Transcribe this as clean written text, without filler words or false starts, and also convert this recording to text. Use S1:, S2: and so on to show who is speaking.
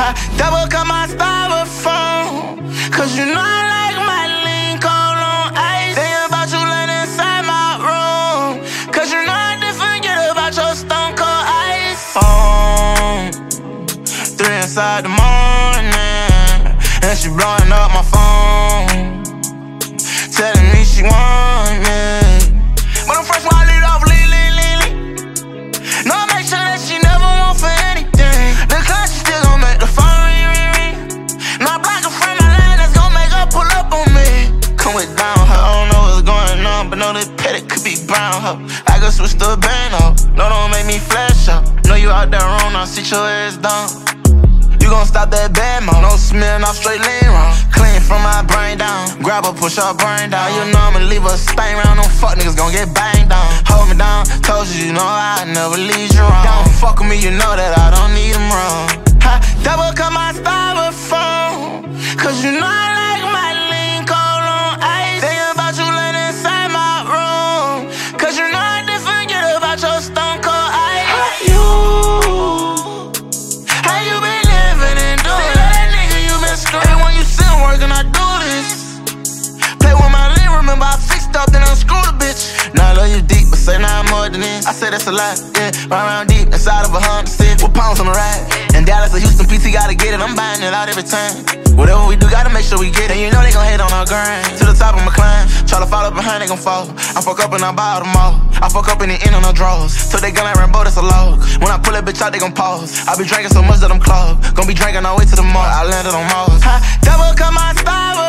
S1: Double cut my styrofoam, cause you know I like my lean cold on ice. Thinking about you laying inside my room, cause you know I didn't forget about your stone cold ice. 3 inside the morning, and she blowing up my phone, telling me she want me. But the first one I lead off, lean. No, I make sure that she never want for anything. The clutch she still gon' make the phone ring. Now I block a friend my line that's gon' make her pull up on me. Come with down her, I don't know what's going on, but know that petty could be brown her. I can switch to a band up, no, don't make me flash up. Know you out there wrong, now sit your ass down. You gon' stop that bad mouth, no smelling off straight lean wrong. Clean from my brain down, grab her, push her brain down. You know I'ma leave her stain round, them fuck niggas gon' get banged down. Hold me down, told you, you know I never leave you wrong. Don't fuck with me, you know that I don't need them wrong. Double cut my styrofoam, cause you know I like my lean cold on ice. Thinking about you laying inside my room, cause you know I didn't forget about your stone cold ice. How you been living and doing? Say that nigga you been screwing when you sit working, I do this. Play with my lean, remember I fixed up, then unscrewed a bitch. Now I love you deep, but say now I'm more than this. I say that's a lot, yeah. Run around deep, inside of a Honda Civic with pounds on the ride. And Dallas or Houston, PT gotta get it, I'm buying it out every time. Whatever we do, gotta make sure we get it. And you know they gon' hate on our grind. To the top, I'ma climb. Try to follow behind, they gon' fall. I fuck up and I buy all them all. I fuck up in the end on no drawers. Till they gun like Rambo, that's a log. When I pull that bitch out, they gon' pause. I be drinking so much that I'm clogged. Gon' be drinking all the way to the mall. I landed on Mars. Double cut my styrofoam,